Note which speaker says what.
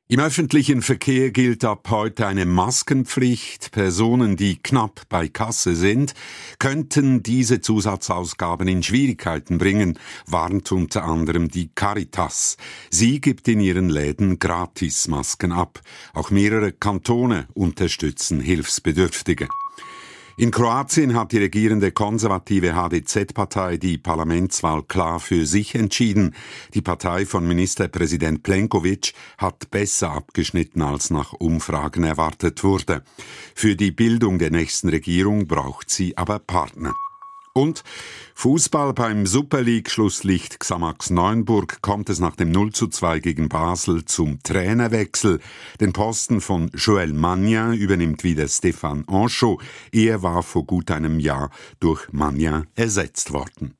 Speaker 1: Im öffentlichen Verkehr gilt ab heute eine Maskenpflicht. Personen, die knapp bei Kasse sind, könnten diese Zusatzausgaben in Schwierigkeiten bringen, warnt unter anderem die Caritas. Sie gibt in ihren Läden Gratis-Masken ab. Auch mehrere Kantone unterstützen Hilfsbedürftige. In Kroatien hat die regierende konservative HDZ-Partei die Parlamentswahl klar für sich entschieden. Die Partei von Ministerpräsident Plenković hat besser abgeschnitten, als nach Umfragen erwartet wurde. Für die Bildung der nächsten Regierung braucht sie aber Partner. Und Fußball beim Super League-Schlusslicht Xamax Neuenburg kommt es nach dem 0:2 gegen Basel zum Trainerwechsel. Den Posten von Joël Magnin übernimmt wieder Stéphane Anchaut. Er war vor gut einem Jahr durch Magnin ersetzt worden.